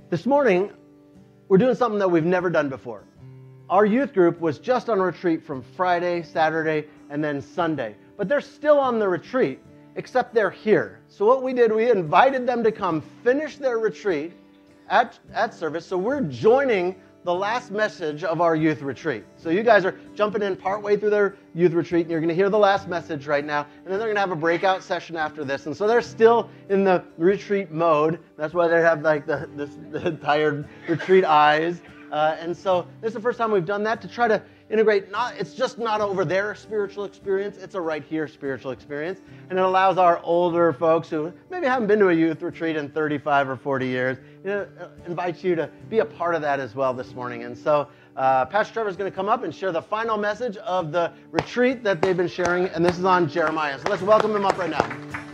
This morning, we're doing something that we've never done before. Our youth group was just on retreat from Friday, Saturday, and then Sunday. But they're still on the retreat, except they're here. So what we did, we invited them to come finish their retreat at service. So we're joining the last message of our youth retreat. So you guys are jumping in partway through their youth retreat, and you're going to hear the last message right now, and then they're going to have a breakout session after this. And so they're still in the retreat mode. That's why they have like the tired retreat eyes. And so this is the first time we've done that to try to integrate. It's just not over there spiritual experience. It's a right here spiritual experience. And it allows our older folks who maybe haven't been to a youth retreat in 35 or 40 years, invite you to be a part of that as well this morning. And so Pastor Trevor is going to come up and share the final message of the retreat that they've been sharing. And this is on Jeremiah. So let's welcome him up right now.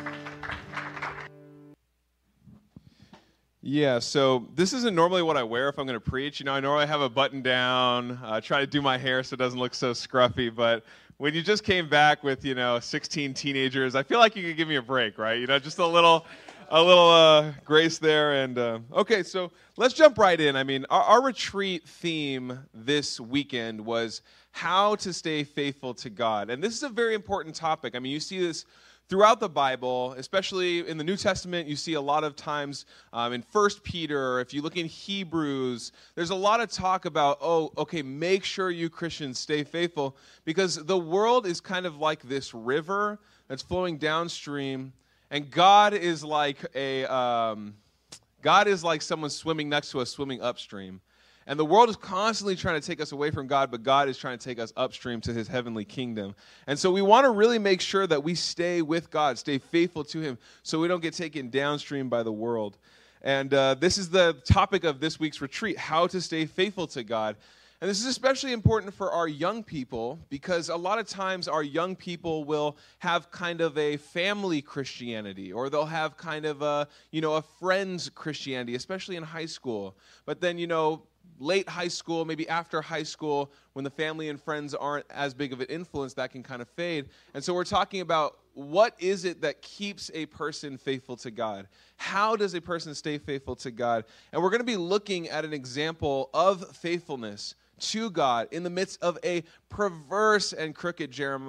Yeah, so this isn't normally what I wear if I'm going to preach. I normally have a button down, try to do my hair so it doesn't look so scruffy, but when you just came back with, 16 teenagers, I feel like you could give me a break, right? Just a little grace there. And okay, so let's jump right in. I mean, our retreat theme this weekend was how to stay faithful to God. And this is a very important topic. I mean, you see this throughout the Bible, especially in the New Testament. You see a lot of times in 1 Peter, if you look in Hebrews, there's a lot of talk about, make sure you Christians stay faithful, because the world is kind of like this river that's flowing downstream, and God is like someone swimming next to us, swimming upstream. And the world is constantly trying to take us away from God, but God is trying to take us upstream to his heavenly kingdom. And so we want to really make sure that we stay with God, stay faithful to him, so we don't get taken downstream by the world. And this is the topic of this week's retreat, how to stay faithful to God. And this is especially important for our young people, because a lot of times our young people will have kind of a family Christianity, or they'll have kind of a friend's Christianity, especially in high school. But then, late high school, maybe after high school, when the family and friends aren't as big of an influence, that can kind of fade. And so we're talking about, what is it that keeps a person faithful to God? How does a person stay faithful to God? And we're going to be looking at an example of faithfulness to God in the midst of a perverse and crooked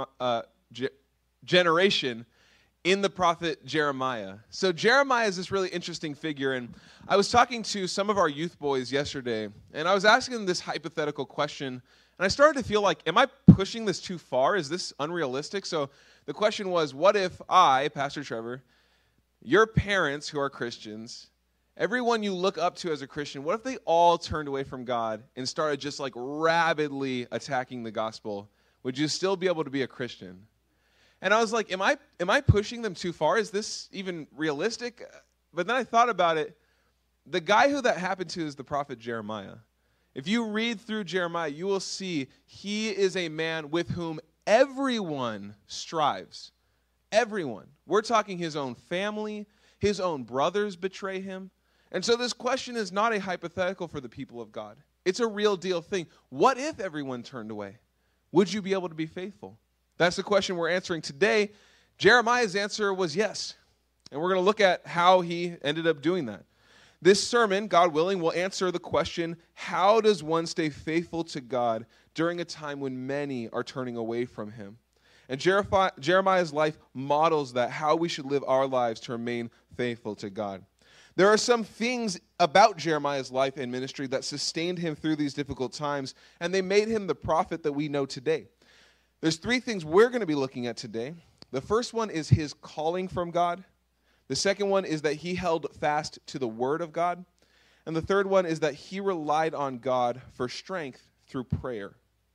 generation in the prophet Jeremiah. So Jeremiah is this really interesting figure, and I was talking to some of our youth boys yesterday, and I was asking them this hypothetical question, and I started to feel like, am I pushing this too far? Is this unrealistic? So the question was, what if I, Pastor Trevor, your parents who are Christians, everyone you look up to as a Christian, what if they all turned away from God and started just like rabidly attacking the gospel? Would you still be able to be a Christian? And I was like, am I pushing them too far? Is this even realistic? But then I thought about it. The guy who that happened to is the prophet Jeremiah. If you read through Jeremiah, you will see he is a man with whom everyone strives. Everyone. We're talking his own family, his own brothers betray him. And so this question is not a hypothetical for the people of God. It's a real deal thing. What if everyone turned away? Would you be able to be faithful? That's the question we're answering today. Jeremiah's answer was yes. And we're going to look at how he ended up doing that. This sermon, God willing, will answer the question, how does one stay faithful to God during a time when many are turning away from him? And Jeremiah's life models that, how we should live our lives to remain faithful to God. There are some things about Jeremiah's life and ministry that sustained him through these difficult times, and they made him the prophet that we know today. There's three things we're going to be looking at today. The first one is his calling from God. The second one is that he held fast to the word of God. And the third one is that he relied on God for strength through prayer.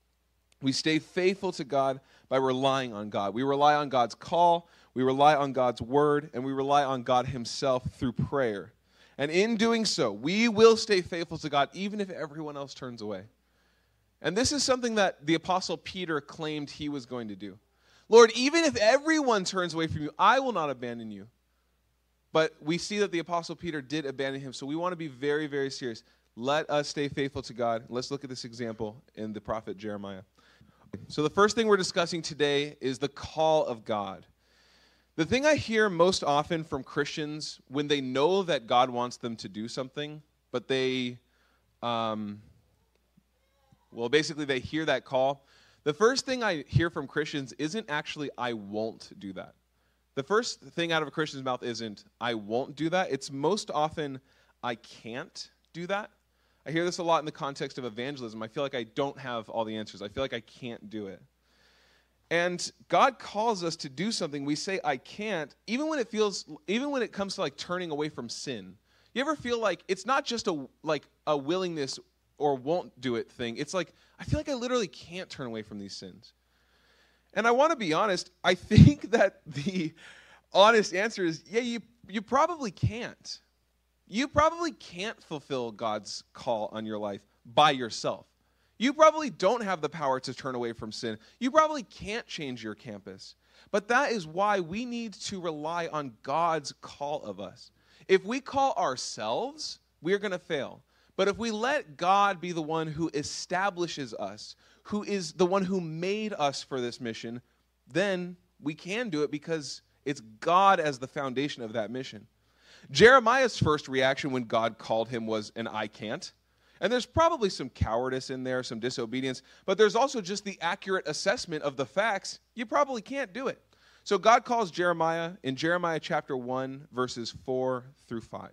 We stay faithful to God by relying on God. We rely on God's call, we rely on God's word, and we rely on God himself through prayer. And in doing so, we will stay faithful to God even if everyone else turns away. And this is something that the Apostle Peter claimed he was going to do. Lord, even if everyone turns away from you, I will not abandon you. But we see that the Apostle Peter did abandon him, so we want to be very, very serious. Let us stay faithful to God. Let's look at this example in the prophet Jeremiah. So the first thing we're discussing today is the call of God. The thing I hear most often from Christians when they know that God wants them to do something but they, basically they hear that call. The first thing I hear from Christians isn't actually, I won't do that. The first thing out of a Christian's mouth isn't, I won't do that. It's most often, I can't do that. I hear this a lot in the context of evangelism. I feel like I don't have all the answers. I feel like I can't do it. And God calls us to do something. We say, I can't, even when it comes to like turning away from sin. You ever feel like it's not just a willingness or won't do it thing. It's like, I feel like I literally can't turn away from these sins. And I want to be honest, I think that the honest answer is, yeah, you probably can't. You probably can't fulfill God's call on your life by yourself. You probably don't have the power to turn away from sin. You probably can't change your campus. But that is why we need to rely on God's call of us. If we call ourselves, we're going to fail. But if we let God be the one who establishes us, who is the one who made us for this mission, then we can do it because it's God as the foundation of that mission. Jeremiah's first reaction when God called him was an I can't. And there's probably some cowardice in there, some disobedience, but there's also just the accurate assessment of the facts. You probably can't do it. So God calls Jeremiah in Jeremiah chapter 1, verses 4 through 5.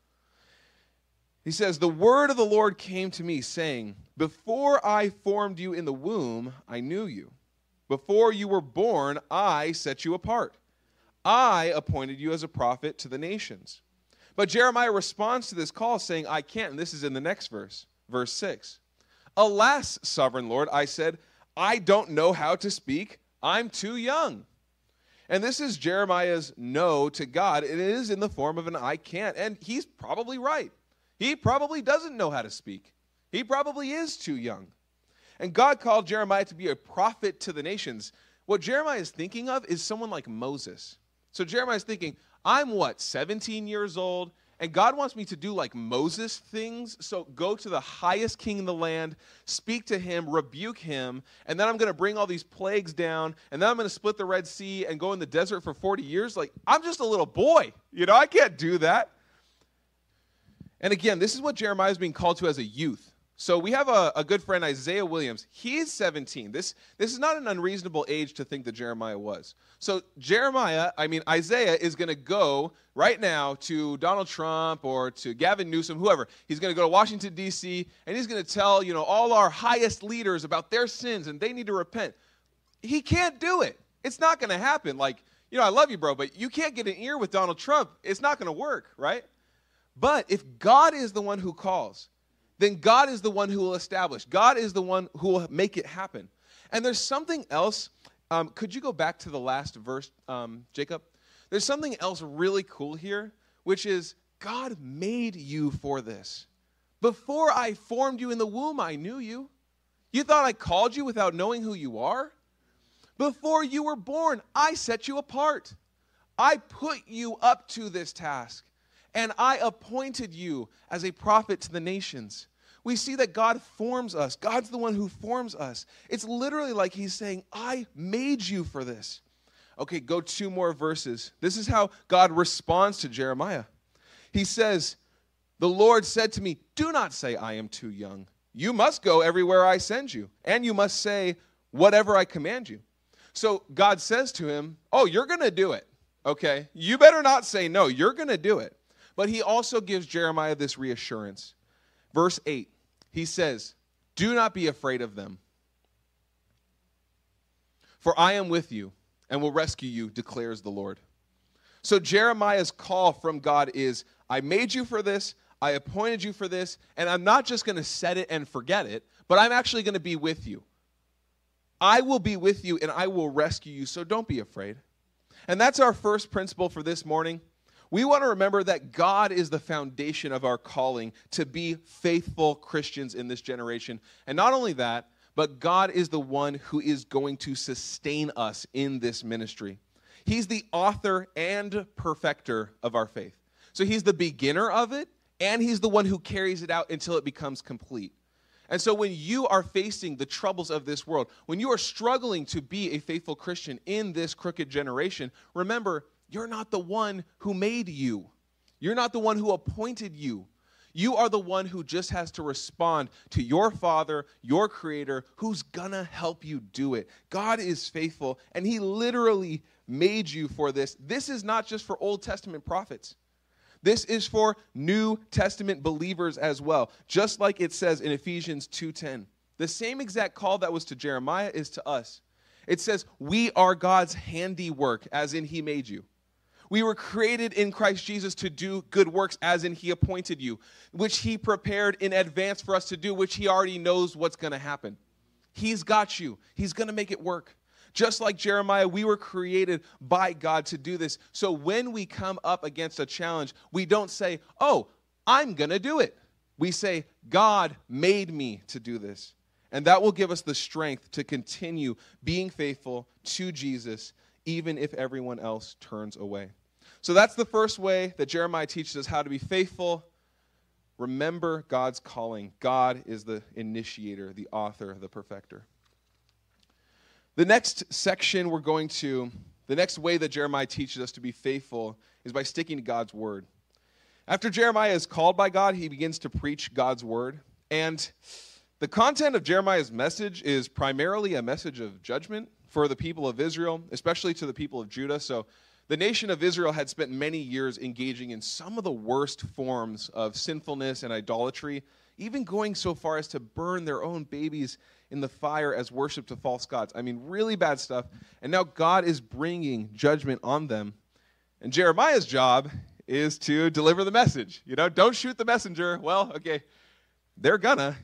He says, the word of the Lord came to me, saying, before I formed you in the womb, I knew you. Before you were born, I set you apart. I appointed you as a prophet to the nations. But Jeremiah responds to this call saying, I can't. And this is in the next verse, verse 6. Alas, sovereign Lord, I said, I don't know how to speak. I'm too young. And this is Jeremiah's no to God. It is in the form of an I can't. And he's probably right. He probably doesn't know how to speak. He probably is too young. And God called Jeremiah to be a prophet to the nations. What Jeremiah is thinking of is someone like Moses. So Jeremiah is thinking, I'm 17 years old, and God wants me to do like Moses things. So go to the highest king in the land, speak to him, rebuke him, and then I'm going to bring all these plagues down, and then I'm going to split the Red Sea and go in the desert for 40 years. Like, I'm just a little boy. I can't do that. And again, this is what Jeremiah is being called to as a youth. So we have a good friend, Isaiah Williams. He's 17. This is not an unreasonable age to think that Jeremiah was. So Isaiah is going to go right now to Donald Trump or to Gavin Newsom, whoever. He's going to go to Washington, D.C., and he's going to tell, all our highest leaders about their sins, and they need to repent. He can't do it. It's not going to happen. I love you, bro, but you can't get an ear with Donald Trump. It's not going to work, right? But if God is the one who calls, then God is the one who will establish. God is the one who will make it happen. And there's something else. Could you go back to the last verse, Jacob? There's something else really cool here, which is God made you for this. Before I formed you in the womb, I knew you. You thought I called you without knowing who you are? Before you were born, I set you apart. I put you up to this task. And I appointed you as a prophet to the nations. We see that God forms us. God's the one who forms us. It's literally like he's saying, I made you for this. Okay, go 2 more verses. This is how God responds to Jeremiah. He says, the Lord said to me, do not say I am too young. You must go everywhere I send you, and you must say whatever I command you. So God says to him, oh, you're going to do it, okay? You better not say no. You're going to do it. But he also gives Jeremiah this reassurance. Verse 8, he says, do not be afraid of them, for I am with you and will rescue you, declares the Lord. So Jeremiah's call from God is, I made you for this, I appointed you for this, and I'm not just going to set it and forget it, but I'm actually going to be with you. I will be with you and I will rescue you, so don't be afraid. And that's our first principle for this morning. We want to remember that God is the foundation of our calling to be faithful Christians in this generation. And not only that, but God is the one who is going to sustain us in this ministry. He's the author and perfecter of our faith. So he's the beginner of it, and he's the one who carries it out until it becomes complete. And so when you are facing the troubles of this world, when you are struggling to be a faithful Christian in this crooked generation, remember, you're not the one who made you. You're not the one who appointed you. You are the one who just has to respond to your Father, your Creator, who's gonna help you do it. God is faithful, and he literally made you for this. This is not just for Old Testament prophets. This is for New Testament believers as well, just like it says in Ephesians 2:10. The same exact call that was to Jeremiah is to us. It says, we are God's handiwork, as in he made you. We were created in Christ Jesus to do good works, as in he appointed you, which he prepared in advance for us to do, which he already knows what's going to happen. He's got you. He's going to make it work. Just like Jeremiah, we were created by God to do this. So when we come up against a challenge, we don't say, oh, I'm going to do it. We say, God made me to do this. And that will give us the strength to continue being faithful to Jesus, even if everyone else turns away. So that's the first way that Jeremiah teaches us how to be faithful. Remember God's calling. God is the initiator, the author, the perfecter. The next section the next way that Jeremiah teaches us to be faithful is by sticking to God's word. After Jeremiah is called by God, he begins to preach God's word. And the content of Jeremiah's message is primarily a message of judgment for the people of Israel, especially to the people of Judah. So the nation of Israel had spent many years engaging in some of the worst forms of sinfulness and idolatry, even going so far as to burn their own babies in the fire as worship to false gods. I mean, really bad stuff. And now God is bringing judgment on them. And Jeremiah's job is to deliver the message. Don't shoot the messenger. Well, okay, they're gonna,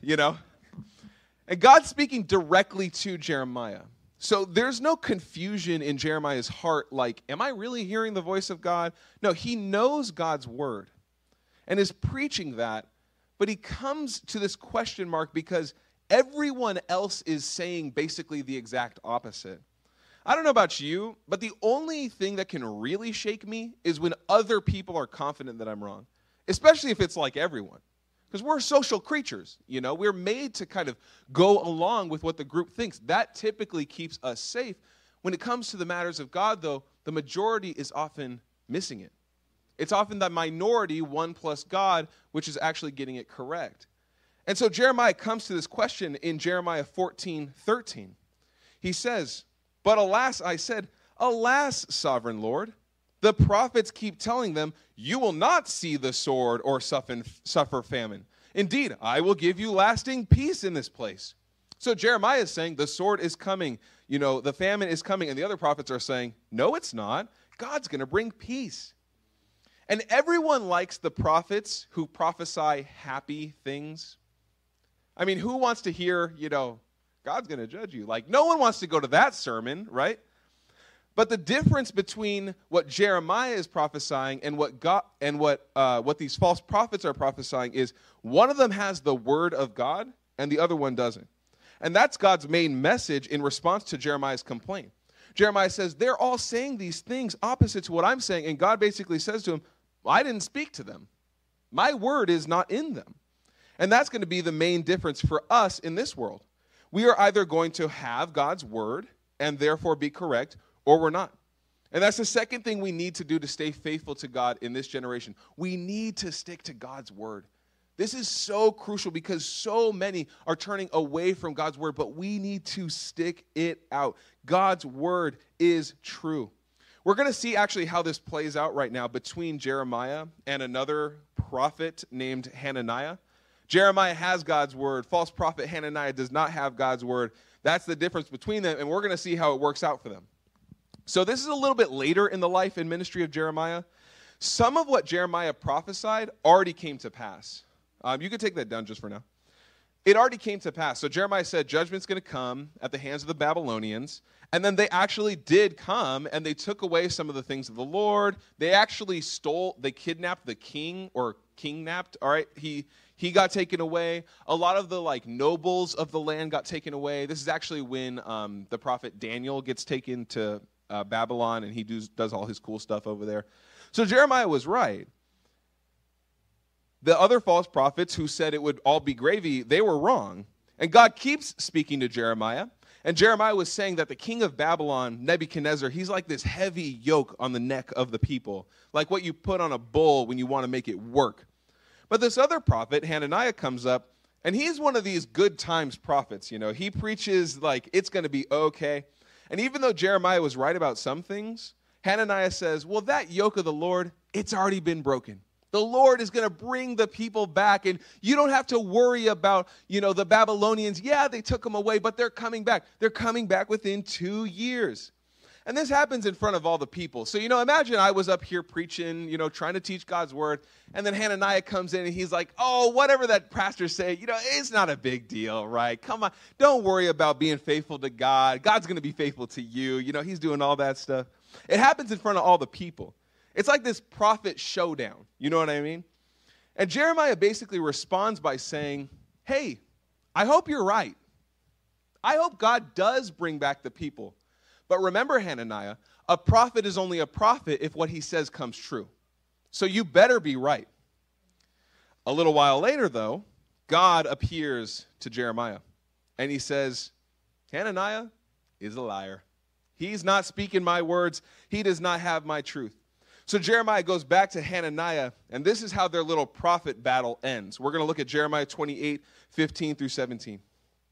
And God's speaking directly to Jeremiah. So there's no confusion in Jeremiah's heart, like, am I really hearing the voice of God? No, he knows God's word and is preaching that, but he comes to this question mark because everyone else is saying basically the exact opposite. I don't know about you, but the only thing that can really shake me is when other people are confident that I'm wrong, especially if it's like everyone. Because we're social creatures, We're made to kind of go along with what the group thinks. That typically keeps us safe. When it comes to the matters of God, though, the majority is often missing it. It's often the minority, one plus God, which is actually getting it correct. And so Jeremiah comes to this question in Jeremiah 14:13. He says, but alas, I said, alas, sovereign Lord, the prophets keep telling them, you will not see the sword or suffer famine. Indeed, I will give you lasting peace in this place. So Jeremiah is saying the sword is coming, the famine is coming. And the other prophets are saying, no, it's not. God's going to bring peace. And everyone likes the prophets who prophesy happy things. I mean, who wants to hear, God's going to judge you? Like, no one wants to go to that sermon, right? But the difference between what Jeremiah is prophesying and what these false prophets are prophesying is one of them has the word of God and the other one doesn't. And that's God's main message in response to Jeremiah's complaint. Jeremiah says, they're all saying these things opposite to what I'm saying. And God basically says to him, I didn't speak to them. My word is not in them. And that's going to be the main difference for us in this world. We are either going to have God's word and therefore be correct, or we're not. And that's the second thing we need to do to stay faithful to God in this generation. We need to stick to God's word. This is so crucial because so many are turning away from God's word, but we need to stick it out. God's word is true. We're going to see actually how this plays out right now between Jeremiah and another prophet named Hananiah. Jeremiah has God's word. False prophet Hananiah does not have God's word. That's the difference between them, and we're going to see how it works out for them. So this is a little bit later in the life and ministry of Jeremiah. Some of what Jeremiah prophesied already came to pass. You can take that down just for now. It already came to pass. So Jeremiah said judgment's going to come at the hands of the Babylonians. And then they actually did come, and they took away some of the things of the Lord. They actually they kidnapped the king, or king-napped, all right? He got taken away. A lot of the nobles of the land got taken away. This is actually when the prophet Daniel gets taken to Babylon, and he does all his cool stuff over there. So Jeremiah was right. The other false prophets who said it would all be gravy, they were wrong. And God keeps speaking to Jeremiah. And Jeremiah was saying that the king of Babylon, Nebuchadnezzar, he's like this heavy yoke on the neck of the people, like what you put on a bull when you want to make it work. But this other prophet, Hananiah, comes up, and he's one of these good times prophets. He preaches like it's going to be okay. And even though Jeremiah was right about some things, Hananiah says, well, that yoke of the Lord, it's already been broken. The Lord is going to bring the people back, and you don't have to worry about, the Babylonians. Yeah, they took them away, but they're coming back. They're coming back within 2 years. And this happens in front of all the people. So, imagine I was up here preaching, trying to teach God's word, and then Hananiah comes in and he's like, oh, whatever that pastor say, it's not a big deal, right? Come on, don't worry about being faithful to God. God's going to be faithful to you. He's doing all that stuff. It happens in front of all the people. It's like this prophet showdown. You know what I mean? And Jeremiah basically responds by saying, hey, I hope you're right. I hope God does bring back the people. But remember, Hananiah, a prophet is only a prophet if what he says comes true. So you better be right. A little while later, though, God appears to Jeremiah. And he says, Hananiah is a liar. He's not speaking my words. He does not have my truth. So Jeremiah goes back to Hananiah, and this is how their little prophet battle ends. We're going to look at Jeremiah 28, 15 through 17.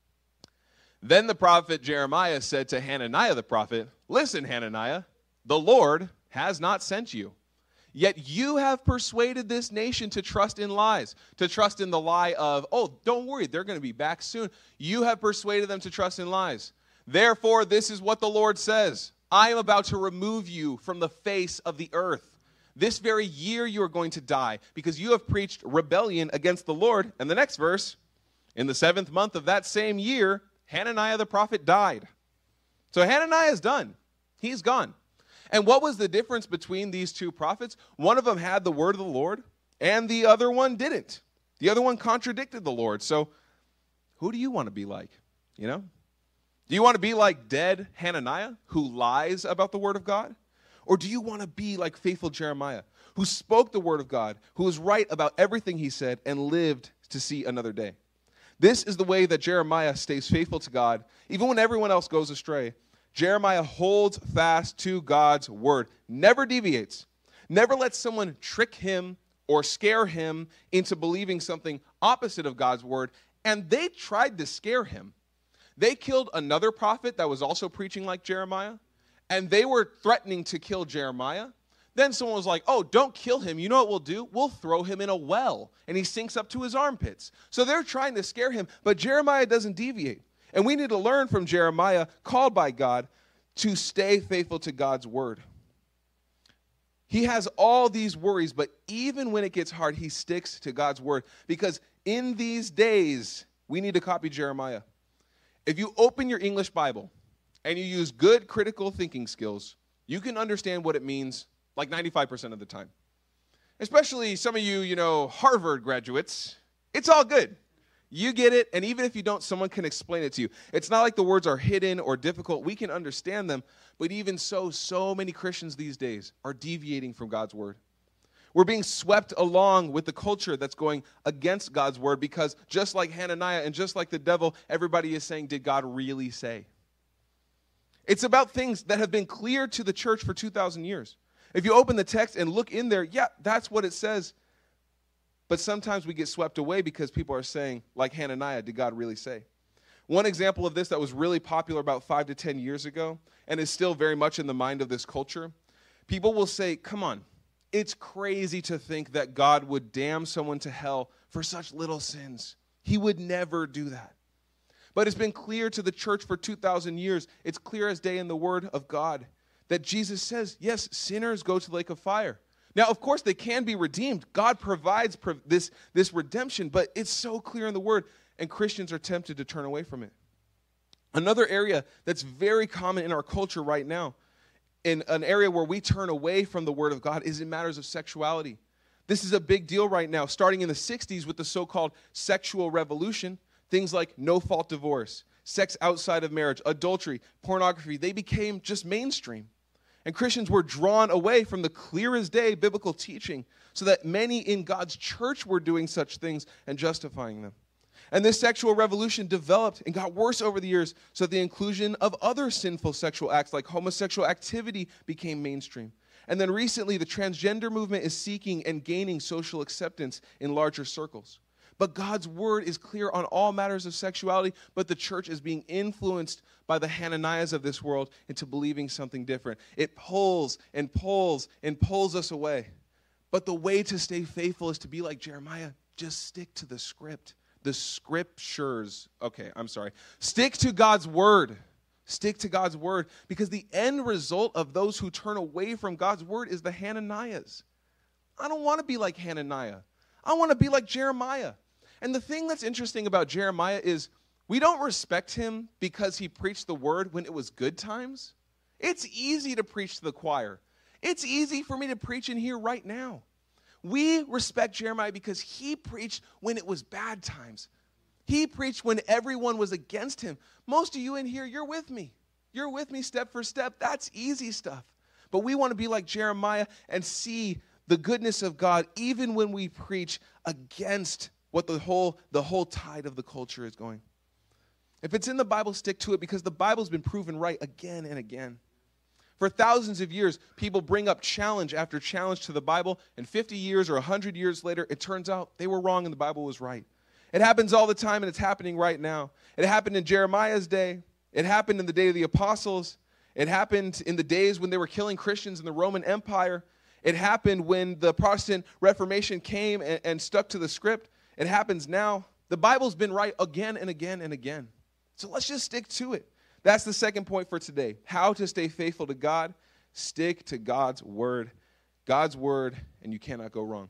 Then the prophet Jeremiah said to Hananiah the prophet, listen, Hananiah, the Lord has not sent you. Yet you have persuaded this nation to trust in lies, to trust in the lie of, oh, don't worry, they're going to be back soon. You have persuaded them to trust in lies. Therefore, this is what the Lord says. I am about to remove you from the face of the earth. This very year you are going to die because you have preached rebellion against the Lord. And the next verse, in the 7th month of that same year, Hananiah the prophet died. So Hananiah is done. He's gone. And what was the difference between these two prophets? One of them had the word of the Lord, and the other one didn't. The other one contradicted the Lord. So who do you want to be like? Do you want to be like dead Hananiah, who lies about the word of God? Or do you want to be like faithful Jeremiah, who spoke the word of God, who was right about everything he said, and lived to see another day? This is the way that Jeremiah stays faithful to God, even when everyone else goes astray. Jeremiah holds fast to God's word, never deviates, never lets someone trick him or scare him into believing something opposite of God's word. And they tried to scare him. They killed another prophet that was also preaching like Jeremiah, and they were threatening to kill Jeremiah. Then someone was like, oh, don't kill him. You know what we'll do? We'll throw him in a well, and he sinks up to his armpits. So they're trying to scare him, but Jeremiah doesn't deviate. And we need to learn from Jeremiah, called by God, to stay faithful to God's word. He has all these worries, but even when it gets hard, he sticks to God's word. Because in these days, we need to copy Jeremiah. If you open your English Bible and you use good critical thinking skills, you can understand what it means like 95% of the time. Especially some of you, Harvard graduates. It's all good. You get it, and even if you don't, someone can explain it to you. It's not like the words are hidden or difficult. We can understand them, but even so many Christians these days are deviating from God's word. We're being swept along with the culture that's going against God's word because just like Hananiah and just like the devil, everybody is saying, did God really say? It's about things that have been clear to the church for 2,000 years. If you open the text and look in there, yeah, that's what it says. But sometimes we get swept away because people are saying, like Hananiah, did God really say? One example of this that was really popular about 5 to 10 years ago and is still very much in the mind of this culture, people will say, come on, it's crazy to think that God would damn someone to hell for such little sins. He would never do that. But it's been clear to the church for 2,000 years. It's clear as day in the word of God that Jesus says, yes, sinners go to the lake of fire. Now, of course, they can be redeemed. God provides this redemption, but it's so clear in the word, and Christians are tempted to turn away from it. Another area that's very common in our culture right now, in an area where we turn away from the word of God, is in matters of sexuality. This is a big deal right now, starting in the 60s with the so-called sexual revolution. Things like no-fault divorce, sex outside of marriage, adultery, pornography, they became just mainstream. And Christians were drawn away from the clear as day biblical teaching so that many in God's church were doing such things and justifying them. And this sexual revolution developed and got worse over the years so that the inclusion of other sinful sexual acts like homosexual activity became mainstream. And then recently, the transgender movement is seeking and gaining social acceptance in larger circles. But God's word is clear on all matters of sexuality, but the church is being influenced by the Hananiahs of this world into believing something different. It pulls and pulls and pulls us away. But the way to stay faithful is to be like Jeremiah. Just stick to the script. The scriptures. Okay, I'm sorry. Stick to God's word. Stick to God's word, because the end result of those who turn away from God's word is the Hananiahs. I don't want to be like Hananiah. I want to be like Jeremiah. And the thing that's interesting about Jeremiah is we don't respect him because he preached the word when it was good times. It's easy to preach to the choir. It's easy for me to preach in here right now. We respect Jeremiah because he preached when it was bad times. He preached when everyone was against him. Most of you in here, you're with me. You're with me step for step. That's easy stuff. But we want to be like Jeremiah and see the goodness of God even when we preach against what the whole tide of the culture is going. If it's in the Bible, stick to it, because the Bible's been proven right again and again. For thousands of years, people bring up challenge after challenge to the Bible, and 50 years or 100 years later, it turns out they were wrong and the Bible was right. It happens all the time, and it's happening right now. It happened in Jeremiah's day. It happened in the day of the apostles. It happened in the days when they were killing Christians in the Roman Empire. It happened when the Protestant Reformation came and stuck to the script. It happens now. The Bible's been right again and again and again. So let's just stick to it. That's the second point for today. How to stay faithful to God. Stick to God's word. God's word, and you cannot go wrong.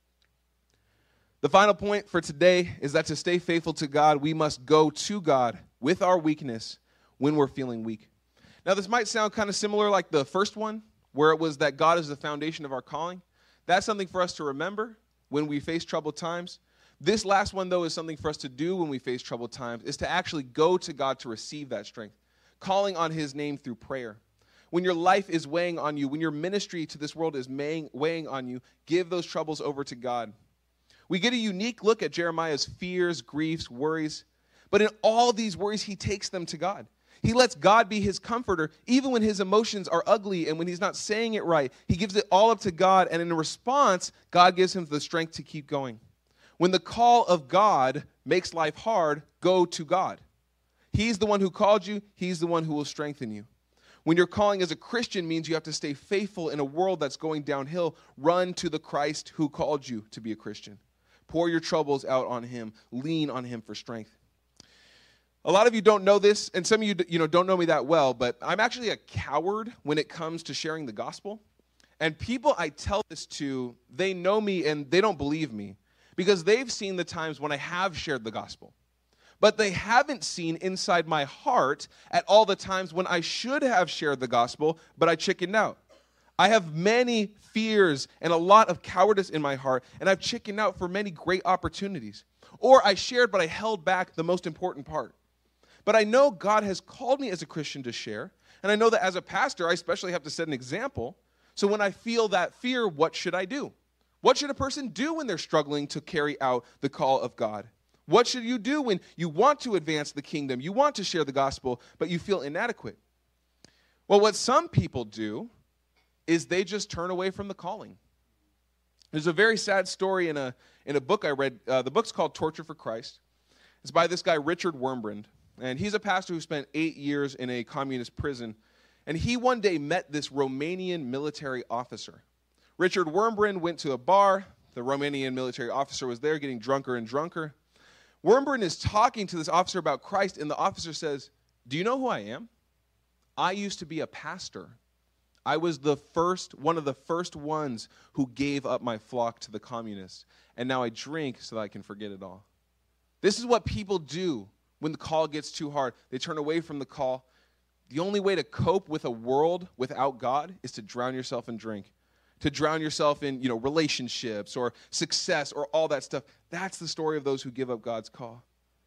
The final point for today is that to stay faithful to God, we must go to God with our weakness when we're feeling weak. Now, this might sound kind of similar like the first one, where it was that God is the foundation of our calling. That's something for us to remember when we face troubled times. This last one, though, is something for us to do when we face troubled times, is to actually go to God to receive that strength, calling on his name through prayer. When your life is weighing on you, when your ministry to this world is weighing on you, give those troubles over to God. We get a unique look at Jeremiah's fears, griefs, worries. But in all these worries, he takes them to God. He lets God be his comforter, even when his emotions are ugly and when he's not saying it right. He gives it all up to God, and in response, God gives him the strength to keep going. When the call of God makes life hard, go to God. He's the one who called you. He's the one who will strengthen you. When your calling as a Christian means you have to stay faithful in a world that's going downhill, run to the Christ who called you to be a Christian. Pour your troubles out on him. Lean on him for strength. A lot of you don't know this, and some of you don't know me that well, but I'm actually a coward when it comes to sharing the gospel. And people I tell this to, they know me and they don't believe me because they've seen the times when I have shared the gospel. But they haven't seen inside my heart at all the times when I should have shared the gospel, but I chickened out. I have many fears and a lot of cowardice in my heart, and I've chickened out for many great opportunities. Or I shared, but I held back the most important part. But I know God has called me as a Christian to share, and I know that as a pastor, I especially have to set an example. So when I feel that fear, what should I do? What should a person do when they're struggling to carry out the call of God? What should you do when you want to advance the kingdom, you want to share the gospel, but you feel inadequate? Well, what some people do is they just turn away from the calling. There's a very sad story in a book I read. The book's called Torture for Christ. It's by this guy, Richard Wurmbrand. And he's a pastor who spent 8 years in a communist prison. And he one day met this Romanian military officer. Richard Wurmbrand went to a bar. The Romanian military officer was there getting drunker and drunker. Wurmbrand is talking to this officer about Christ, and the officer says, "Do you know who I am? I used to be a pastor. I was one of the first ones who gave up my flock to the communists, and now I drink so that I can forget it all." This is what people do when the call gets too hard. They turn away from the call. The only way to cope with a world without God is to drown yourself in drink, to drown yourself in, relationships or success or all that stuff. That's the story of those who give up God's call.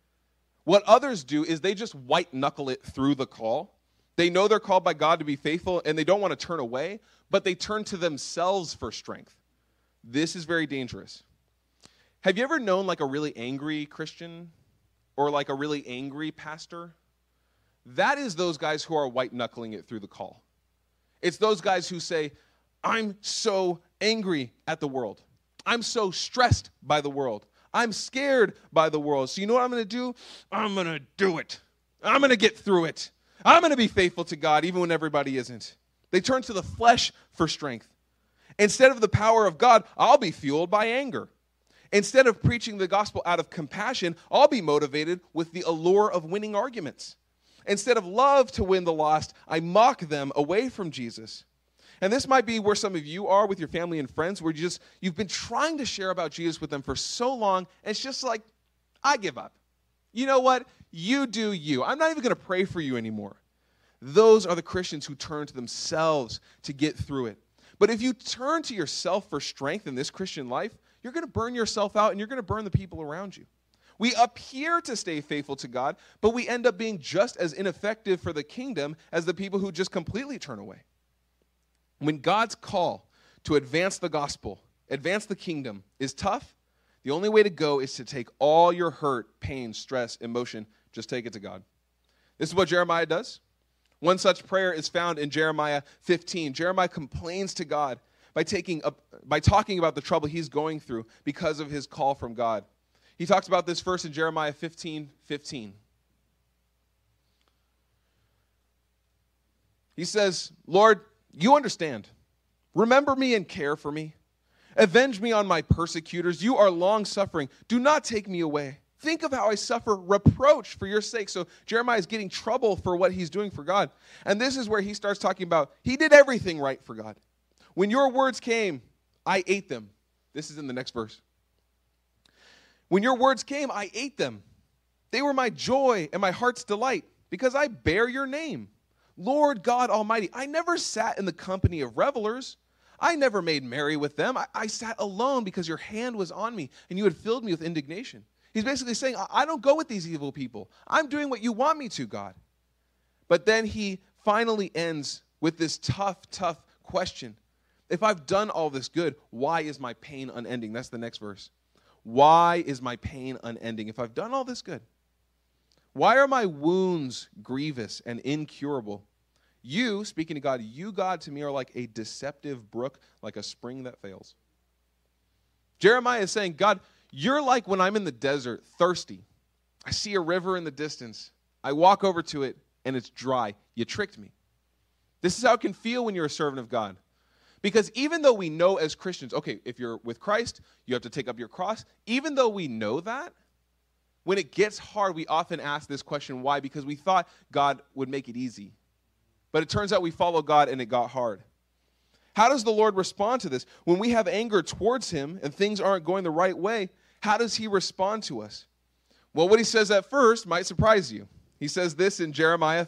What others do is they just white-knuckle it through the call. They know they're called by God to be faithful, and they don't want to turn away, but they turn to themselves for strength. This is very dangerous. Have you ever known like a really angry Christian or like a really angry pastor? That is those guys who are white-knuckling it through the call. It's those guys who say, I'm so angry at the world. I'm so stressed by the world. I'm scared by the world. So you know what I'm going to do? I'm going to do it. I'm going to get through it. I'm going to be faithful to God even when everybody isn't. They turn to the flesh for strength. Instead of the power of God, I'll be fueled by anger. Instead of preaching the gospel out of compassion, I'll be motivated with the allure of winning arguments. Instead of love to win the lost, I mock them away from Jesus. And this might be where some of you are with your family and friends, where you've been trying to share about Jesus with them for so long, and it's just like, I give up. You know what? You do you. I'm not even going to pray for you anymore. Those are the Christians who turn to themselves to get through it. But if you turn to yourself for strength in this Christian life, you're going to burn yourself out and you're going to burn the people around you. We appear to stay faithful to God, but we end up being just as ineffective for the kingdom as the people who just completely turn away. When God's call to advance the gospel, advance the kingdom is tough, the only way to go is to take all your hurt, pain, stress, emotion, just take it to God. This is what Jeremiah does. One such prayer is found in Jeremiah 15. Jeremiah complains to God by talking about the trouble he's going through because of his call from God. He talks about this first in Jeremiah 15:15. He says, Lord, you understand. Remember me and care for me. Avenge me on my persecutors. You are long-suffering. Do not take me away. Think of how I suffer reproach for your sake. So Jeremiah is getting trouble for what he's doing for God. And this is where he starts talking about he did everything right for God. When your words came, I ate them. This is in the next verse. When your words came, I ate them. They were my joy and my heart's delight because I bear your name. Lord God Almighty, I never sat in the company of revelers. I never made merry with them. I sat alone because your hand was on me and you had filled me with indignation. He's basically saying, I don't go with these evil people. I'm doing what you want me to, God. But then he finally ends with this tough question. If I've done all this good, why is my pain unending? That's the next verse. Why is my pain unending? If I've done all this good, why are my wounds grievous and incurable? You, speaking to God, you, God, to me are like a deceptive brook, like a spring that fails. Jeremiah is saying, God, you're like when I'm in the desert, thirsty. I see a river in the distance. I walk over to it, and it's dry. You tricked me. This is how it can feel when you're a servant of God. Because even though we know as Christians, okay, if you're with Christ, you have to take up your cross. Even though we know that, when it gets hard, we often ask this question, why? Because we thought God would make it easy. But it turns out we follow God and it got hard. How does the Lord respond to this? When we have anger towards him and things aren't going the right way, how does he respond to us? Well, what he says at first might surprise you. He says this in Jeremiah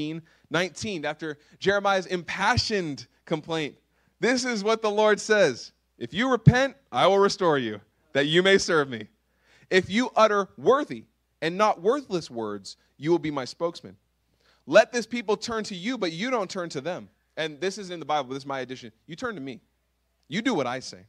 15:19, after Jeremiah's impassioned complaint. This is what the Lord says. If you repent, I will restore you, that you may serve me. If you utter worthy and not worthless words, you will be my spokesman. Let this people turn to you, but you don't turn to them. And this isn't in the Bible, but this is my addition. You turn to me. You do what I say.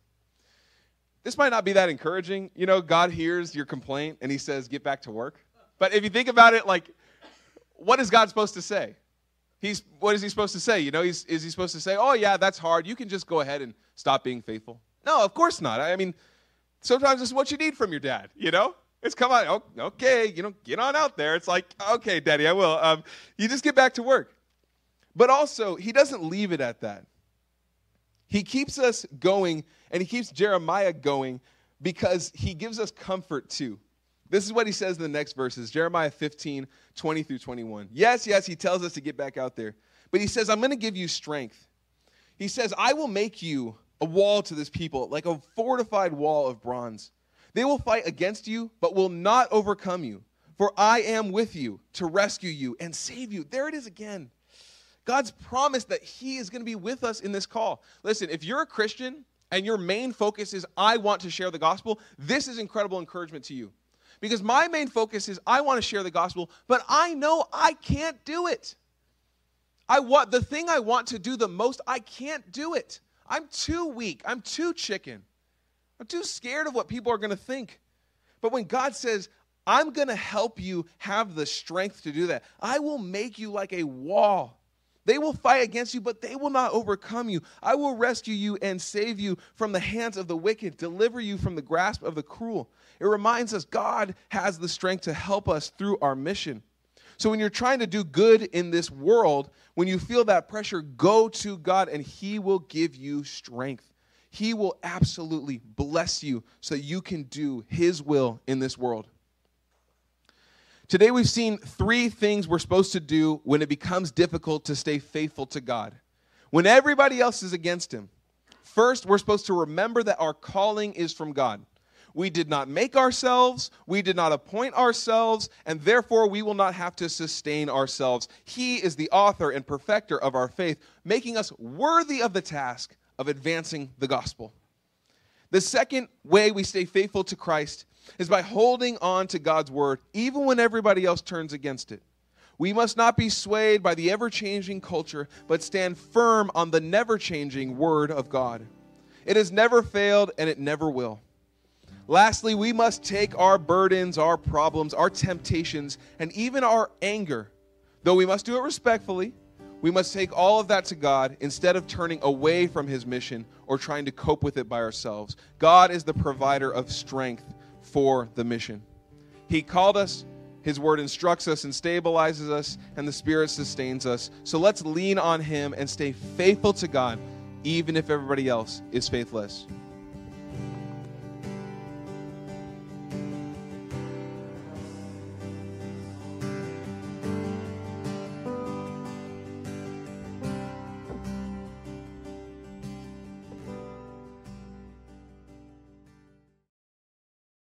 This might not be that encouraging. You know, God hears your complaint and he says, get back to work. But if you think about it, like, what is God supposed to say? What is he supposed to say? You know, is he supposed to say, oh, yeah, that's hard. You can just go ahead and stop being faithful? No, of course not. I mean, sometimes this is what you need from your dad, you know? It's come on, oh, okay, you know, get on out there. It's like, okay, Daddy, I will. You just get back to work. But also, he doesn't leave it at that. He keeps us going, and he keeps Jeremiah going because he gives us comfort too. This is what he says in the next verses, Jeremiah 15:20 through 21. Yes, he tells us to get back out there. But he says, I'm going to give you strength. He says, I will make you a wall to this people, like a fortified wall of bronze. They will fight against you, but will not overcome you. For I am with you to rescue you and save you. There it is again. God's promise that he is going to be with us in this call. Listen, if you're a Christian and your main focus is, I want to share the gospel, this is incredible encouragement to you. Because my main focus is, I want to share the gospel, but I know I can't do it. The thing I want to do the most, I can't do it. I'm too weak. I'm too chicken. I'm too scared of what people are going to think. But when God says, I'm going to help you have the strength to do that, I will make you like a wall They will fight against you, but they will not overcome you. I will rescue you and save you from the hands of the wicked, deliver you from the grasp of the cruel. It reminds us God has the strength to help us through our mission. So when you're trying to do good in this world, when you feel that pressure, go to God and He will give you strength. He will absolutely bless you so that you can do His will in this world. Today we've seen 3 things we're supposed to do when it becomes difficult to stay faithful to God. When everybody else is against Him. First, we're supposed to remember that our calling is from God. We did not make ourselves, we did not appoint ourselves, and therefore we will not have to sustain ourselves. He is the author and perfecter of our faith, making us worthy of the task of advancing the gospel. The second way we stay faithful to Christ is by holding on to God's word, even when everybody else turns against it. We must not be swayed by the ever-changing culture, but stand firm on the never-changing word of God. It has never failed, and it never will. Lastly, we must take our burdens, our problems, our temptations, and even our anger. Though we must do it respectfully, we must take all of that to God instead of turning away from His mission or trying to cope with it by ourselves. God is the provider of strength for the mission. He called us, His word instructs us and stabilizes us, and the Spirit sustains us. So let's lean on Him and stay faithful to God, even if everybody else is faithless.